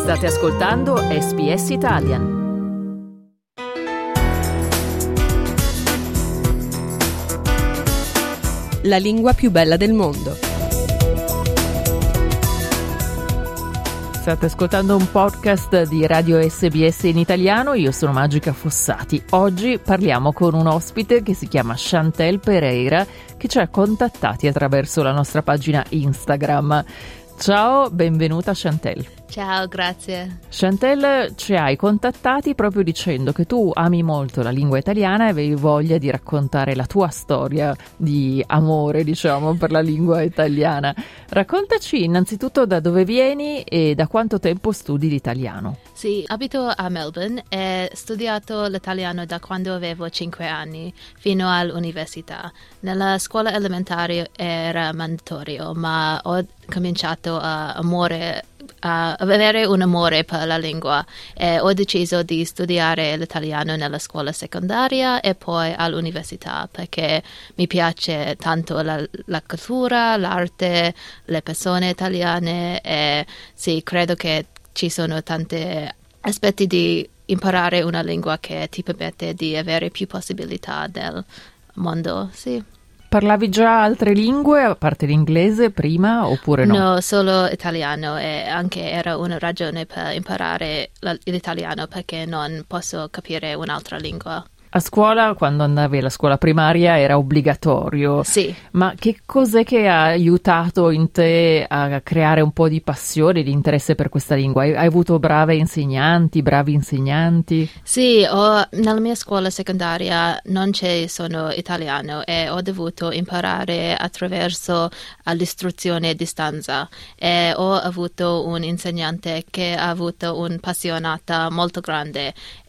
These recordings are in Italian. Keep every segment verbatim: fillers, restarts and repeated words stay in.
State ascoltando S B S Italian. La lingua più bella del mondo. State ascoltando un podcast di Radio S B S in italiano, io sono Magica Fossati. Oggi parliamo con un ospite che si chiama Chantel Pereira, che ci ha contattati attraverso la nostra pagina Instagram. Ciao, benvenuta Chantel. Ciao, grazie. Chantel, ci hai contattati proprio dicendo che tu ami molto la lingua italiana e avevi voglia di raccontare la tua storia di amore, diciamo, per la lingua italiana. Raccontaci innanzitutto da dove vieni e da quanto tempo studi l'italiano. Sì, abito a Melbourne e ho studiato l'italiano da quando avevo cinque anni fino all'università. Nella scuola elementare era mandatorio, ma ho cominciato a amore a avere un amore per la lingua e ho deciso di studiare l'italiano nella scuola secondaria e poi all'università perché mi piace tanto la, la cultura, l'arte, le persone italiane e sì, credo che ci sono tanti aspetti di imparare una lingua che ti permette di avere più possibilità nel mondo, sì. Parlavi già altre lingue, a parte l'inglese, prima oppure no? No, solo italiano e anche era una ragione per imparare la, l'italiano perché non posso capire un'altra lingua. A scuola, quando andavi alla scuola primaria, era obbligatorio. Sì. Ma che cos'è che ha aiutato in te a creare un po' di passione, di interesse per questa lingua? Hai, hai avuto brave insegnanti, bravi insegnanti? Sì, ho, nella mia scuola secondaria non c'è solo italiano e ho dovuto imparare attraverso l'istruzione a distanza. E ho avuto un insegnante che ha avuto un'appassionata molto grande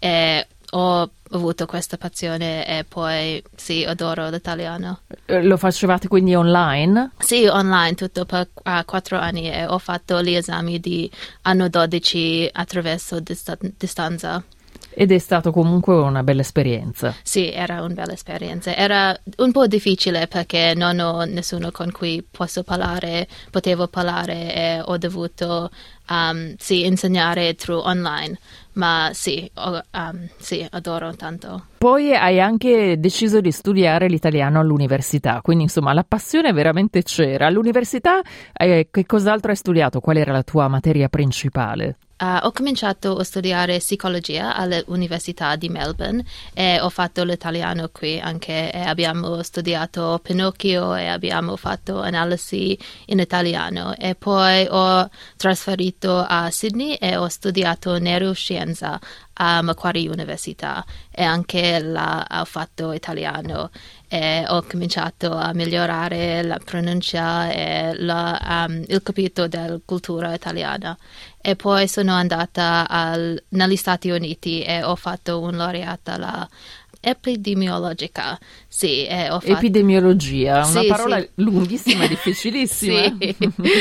e ho avuto questa passione e poi sì, adoro l'italiano. Lo facevate quindi online? Sì, online tutto per uh, quattro anni e ho fatto gli esami di anno dodici attraverso dista- distanza. Ed è stato comunque una bella esperienza. Sì, era una bella esperienza. Era un po' difficile perché non ho nessuno con cui posso parlare, potevo parlare e ho dovuto um, sì, insegnare through online. Ma sì, oh, um, sì, adoro tanto. Poi hai anche deciso di studiare l'italiano all'università, quindi insomma la passione veramente c'era. All'università eh, che cos'altro hai studiato? Qual era la tua materia principale? Uh, ho cominciato a studiare psicologia all'Università di Melbourne e ho fatto l'italiano qui anche e abbiamo studiato Pinocchio e abbiamo fatto analisi in italiano e poi ho trasferito a Sydney e ho studiato neuroscienza a Macquarie Università e anche là ho fatto italiano e ho cominciato a migliorare la pronuncia e la, um, il capito della cultura italiana e poi sono andata al, negli Stati Uniti e ho fatto un laureata là epidemiologica, sì, e ho fatto... Epidemiologia, una sì, parola sì. lunghissima e difficilissima. Sì,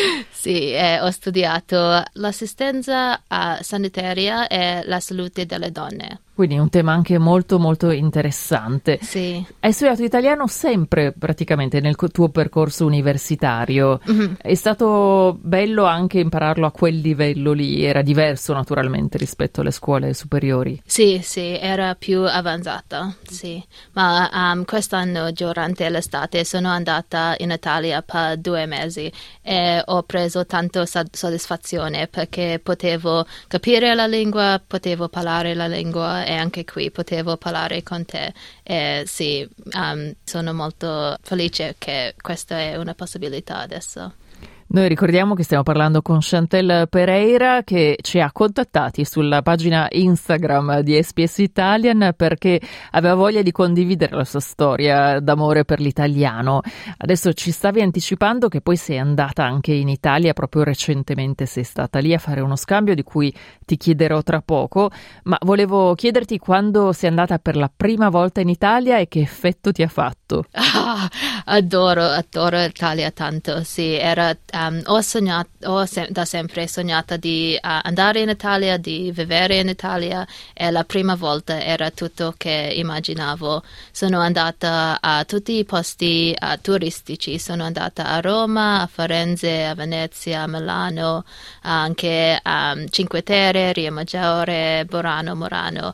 sì e ho studiato l'assistenza uh, sanitaria e la salute delle donne. Quindi un tema anche molto molto interessante. Sì. Hai studiato italiano sempre praticamente nel tuo percorso universitario. Mm-hmm. È stato bello anche impararlo a quel livello lì, era diverso naturalmente rispetto alle scuole superiori. Sì, sì, era più avanzata, sì. Ma um, quest'anno durante l'estate sono andata in Italia per due mesi e ho preso tanto soddisfazione perché potevo capire la lingua, potevo parlare la lingua e anche qui potevo parlare con te e sì, um, sono molto felice che questa è una possibilità adesso. Noi ricordiamo che stiamo parlando con Chantel Pereira che ci ha contattati sulla pagina Instagram di S B S Italian perché aveva voglia di condividere la sua storia d'amore per l'italiano. Adesso ci stavi anticipando che poi sei andata anche in Italia proprio recentemente, sei stata lì a fare uno scambio di cui ti chiederò tra poco, ma volevo chiederti quando sei andata per la prima volta in Italia e che effetto ti ha fatto. Ah, adoro, adoro l'Italia tanto, sì, era um, ho sognato, ho se- da sempre sognata di uh, andare in Italia, di vivere in Italia, e la prima volta era tutto che immaginavo. Sono andata a tutti i posti uh, turistici, sono andata a Roma, a Firenze, a Venezia, a Milano, anche a um, Cinque Terre, Rio Maggiore, Burano, Murano,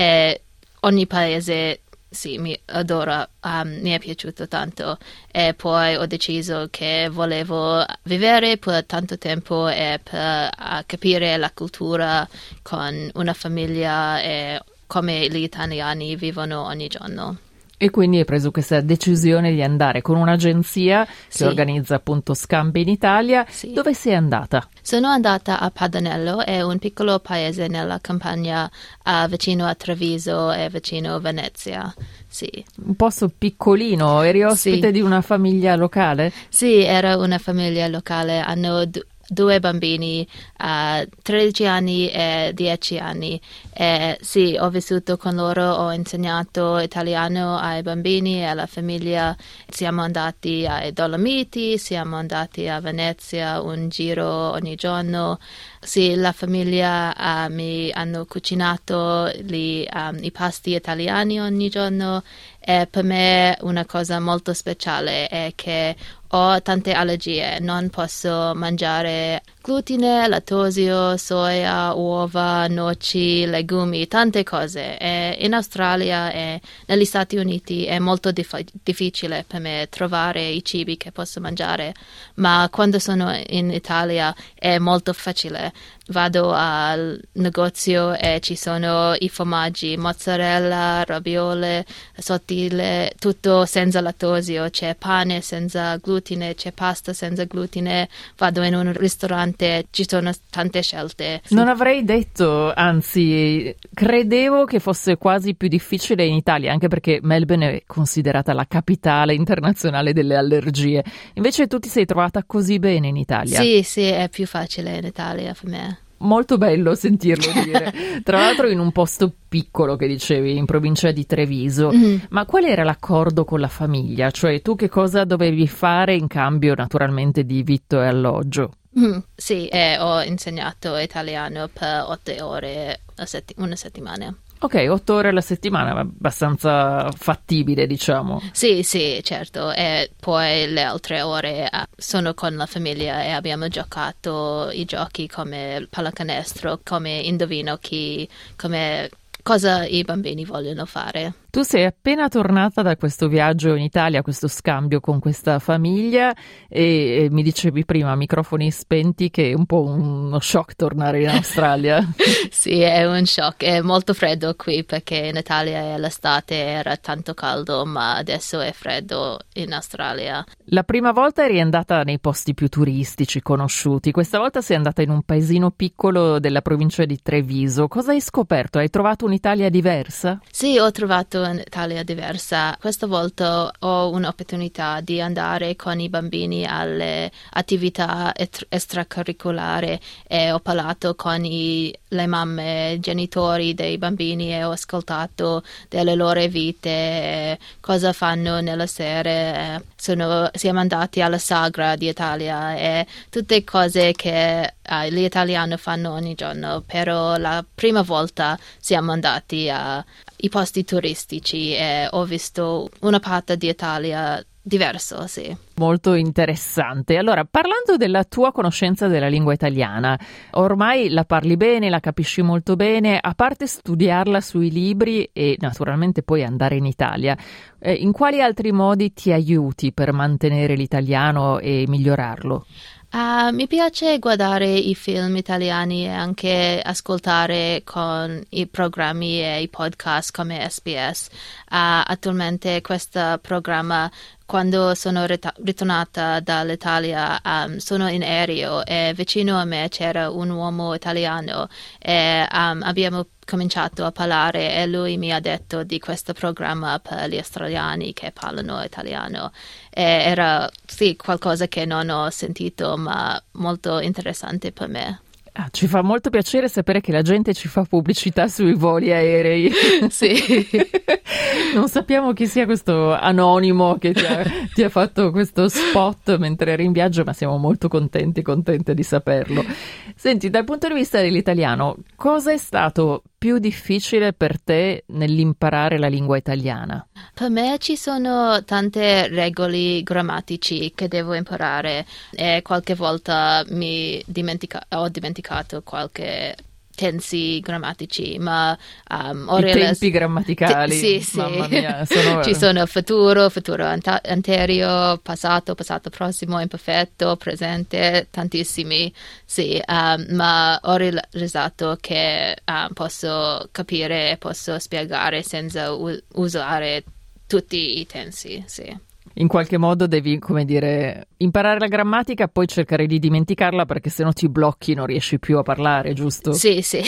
e ogni paese sì, mi adoro, um, mi è piaciuto tanto, e poi ho deciso che volevo vivere per tanto tempo e per uh, capire la cultura con una famiglia e come gli italiani vivono ogni giorno. E quindi hai preso questa decisione di andare con un'agenzia che sì. organizza appunto scambi in Italia. Sì. Dove sei andata? Sono andata a Padanello, è un piccolo paese nella campagna uh, vicino a Treviso e vicino a Venezia. Sì. Un posto piccolino, eri ospite sì. di una famiglia locale? Sì, era una famiglia locale, hanno d- due bambini, uh, tredici anni e dieci anni. E sì, ho vissuto con loro, ho insegnato italiano ai bambini e alla famiglia. Siamo andati ai Dolomiti, siamo andati a Venezia un giro ogni giorno. Sì, la famiglia uh, mi hanno cucinato gli, um, i pasti italiani ogni giorno, e per me una cosa molto speciale è che ho tante allergie, non posso mangiare glutine, lattosio, soia, uova, noci, legumi, tante cose. E in Australia e negli Stati Uniti è molto dif- difficile per me trovare i cibi che posso mangiare, ma quando sono in Italia è molto facile. Vado al negozio e ci sono i formaggi, mozzarella, raviole, sottile, tutto senza lattosio, c'è pane senza glutine, c'è pasta senza glutine. Vado in un ristorante, ci sono tante scelte. Non avrei detto, anzi, credevo che fosse quasi più difficile in Italia, anche perché Melbourne è considerata la capitale internazionale delle allergie. Invece tu ti sei trovata così bene in Italia? Sì, sì, è più facile in Italia per me. Molto bello sentirlo dire. Tra l'altro in un posto piccolo, che dicevi, in provincia di Treviso. Mm. Ma qual era l'accordo con la famiglia? Cioè, tu che cosa dovevi fare in cambio, naturalmente, di vitto e alloggio? Mm. Sì, e ho insegnato italiano per otto ore a setti- una settimana. Ok, otto ore alla settimana, abbastanza fattibile, diciamo. Sì, sì, certo. E poi le altre ore uh, sono con la famiglia e abbiamo giocato i giochi come pallacanestro, come indovino chi, come cosa i bambini vogliono fare. Tu sei appena tornata da questo viaggio in Italia, questo scambio con questa famiglia, e, e mi dicevi prima a microfoni spenti che è un po' uno shock tornare in Australia. Sì, è un shock, è molto freddo qui perché in Italia l'estate era tanto caldo, ma adesso è freddo in Australia. La prima volta eri andata nei posti più turistici, conosciuti, questa volta sei andata in un paesino piccolo della provincia di Treviso. Cosa hai scoperto? Hai trovato un'Italia diversa? Sì, ho trovato un'Italia diversa. Questa volta ho un'opportunità di andare con i bambini alle attività et- extracurriculari e ho parlato con i, le mamme, i genitori dei bambini e ho ascoltato delle loro vite, cosa fanno nella sera. Sono, siamo andati alla Sagra di Italia e tutte cose che uh, gli italiani fanno ogni giorno, però la prima volta siamo andati a i posti turistici e ho visto una parte di Italia diverso, sì. Molto interessante. Allora, parlando della tua conoscenza della lingua italiana, ormai la parli bene, la capisci molto bene, a parte studiarla sui libri e naturalmente poi andare in Italia, eh, in quali altri modi ti aiuti per mantenere l'italiano e migliorarlo? Uh, mi piace guardare i film italiani e anche ascoltare con i programmi e i podcast come S B S. Uh, attualmente questo programma, quando sono rit- ritornata dall'Italia, um, sono in aereo e vicino a me c'era un uomo italiano e um, abbiamo cominciato a parlare e lui mi ha detto di questo programma per gli australiani che parlano italiano. E era sì qualcosa che non ho sentito, ma molto interessante per me. Ah, ci fa molto piacere sapere che la gente ci fa pubblicità sui voli aerei. Sì. Non sappiamo chi sia questo anonimo che ti ha, ti ha fatto questo spot mentre eri in viaggio, ma siamo molto contenti, contente di saperlo. Senti, dal punto di vista dell'italiano, cosa è stato più difficile per te nell'imparare la lingua italiana? Per me ci sono tante regole grammatici che devo imparare e qualche volta mi dimentica- ho dimenticato qualche tensi grammatici, ma um, ho I realizzato... tempi grammaticali, Sì, sì. mamma mia, sono... Ci sono futuro, futuro anta- anteriore, passato, passato prossimo, imperfetto, presente, tantissimi, sì, um, ma ho realizzato che um, posso capire, posso spiegare senza u- usare tutti i tensi, sì. In qualche modo devi, come dire, imparare la grammatica, poi cercare di dimenticarla perché sennò ti blocchi, non riesci più a parlare, giusto? Sì, sì.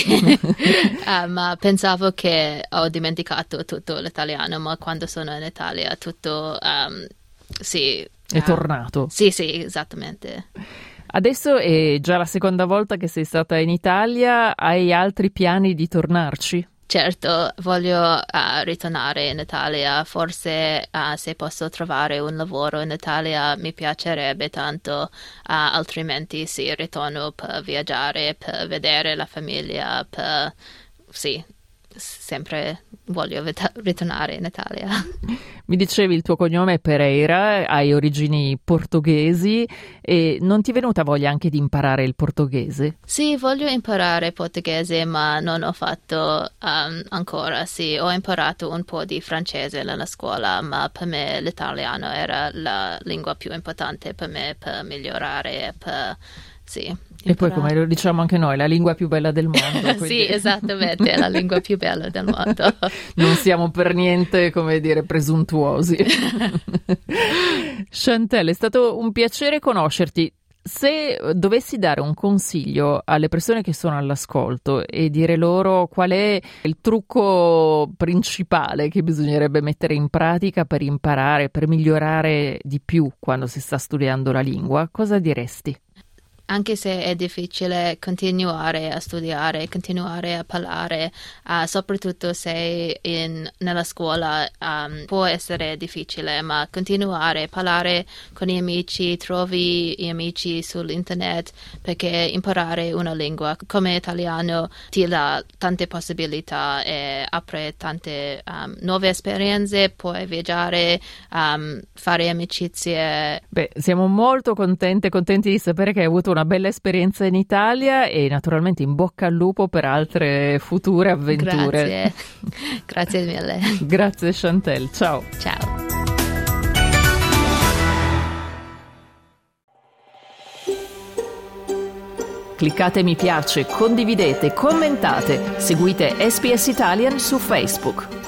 uh, ma pensavo che ho dimenticato tutto l'italiano, ma quando sono in Italia tutto, um, sì. È uh, tornato. Sì, sì, esattamente. Adesso è già la seconda volta che sei stata in Italia, hai altri piani di tornarci? Certo, voglio uh, ritornare in Italia, forse uh, se posso trovare un lavoro in Italia mi piacerebbe tanto, uh, altrimenti sì, ritorno per viaggiare, per vedere la famiglia, per... sì, sempre voglio vet- ritornare in Italia. Mi dicevi il tuo cognome è Pereira, hai origini portoghesi e non ti è venuta voglia anche di imparare il portoghese? Sì, voglio imparare portoghese, ma non ho fatto um, ancora. Sì, ho imparato un po' di francese nella scuola, ma per me l'italiano era la lingua più importante per me per migliorare, per sì. E poi, come lo diciamo anche noi, la lingua più bella del mondo. Quindi... Sì, esattamente, è la lingua più bella del mondo. Non siamo per niente, come dire, presuntuosi. Chantel, è stato un piacere conoscerti. Se dovessi dare un consiglio alle persone che sono all'ascolto e dire loro qual è il trucco principale che bisognerebbe mettere in pratica per imparare, per migliorare di più quando si sta studiando la lingua, cosa diresti? Anche se è difficile continuare a studiare, continuare a parlare, uh, soprattutto se in, nella scuola um, può essere difficile, ma continuare a parlare con gli amici, trovi gli amici sull'internet, perché imparare una lingua come italiano ti dà tante possibilità e apre tante um, nuove esperienze, puoi viaggiare, um, fare amicizie. Beh, siamo molto contente, contenti di sapere che hai avuto una bella esperienza in Italia e naturalmente in bocca al lupo per altre future avventure. Grazie, grazie mille. Grazie Chantel, ciao. Ciao. Cliccate mi piace, condividete, commentate, seguite S B S Italian su Facebook.